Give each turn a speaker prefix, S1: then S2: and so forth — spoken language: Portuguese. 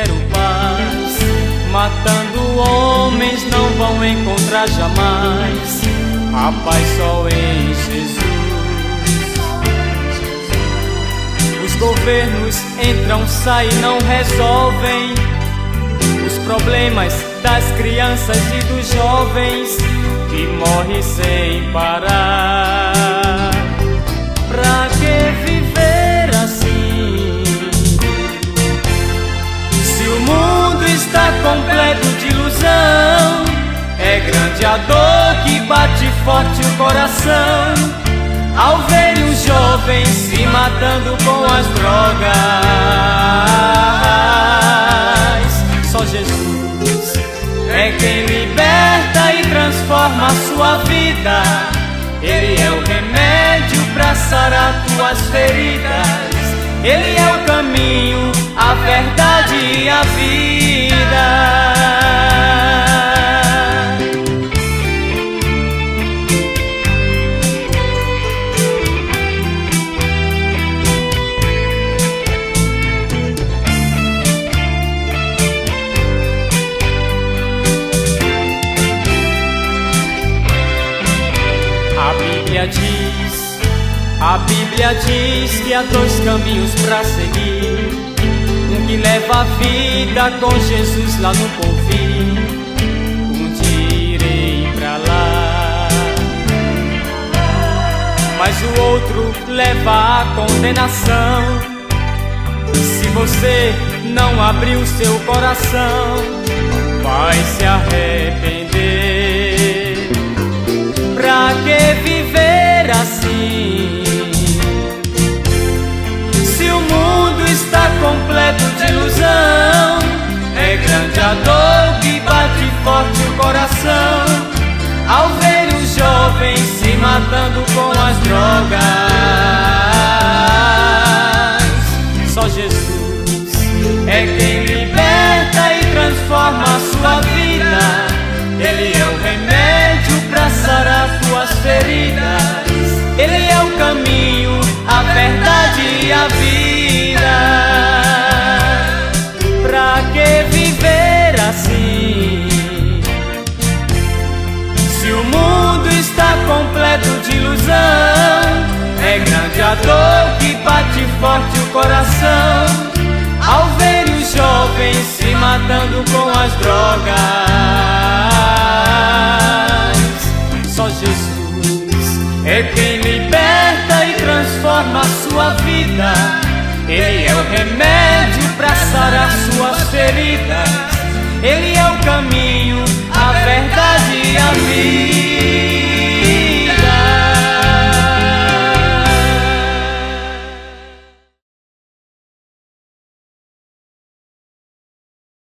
S1: quero paz. Matando homens não vão encontrar jamais a paz só em Jesus. Os governos entram, saem, não resolvem os problemas das crianças e dos jovens que morrem sem parar. Pra que viver assim? Se o mundo está completo de ilusão, é grande a dor que bate forte o coração ao ver os jovens se matando com as drogas. Só Jesus é quem liberta e transforma a sua vida. Ele é o remédio pra sarar tuas feridas. Ele é o caminho, a verdade e a vida. A Bíblia diz que há dois caminhos pra seguir: um que leva a vida com Jesus lá no porvir, um dia irei pra lá. Mas o outro leva à condenação. Se você não abrir o seu coração, vai se arrepender. Pra que viver assim? Se o mundo está completo de ilusão, é grande a dor que bate forte o coração ao ver os jovens se matando com as drogas. Só Jesus é quem liberta e transforma a sua vida. Ele é o remédio pra sarar tuas feridas. Ele é o caminho, a verdade e a vida. Pra que viver assim? Se o mundo está completo de ilusão, é grande a dor que bate forte o coração ao ver os jovens se matando com as drogas. Só Jesus é quem liberta e transforma a sua vida. Ele é o remédio pra sarar suas feridas. Ele é o caminho, a verdade e a vida.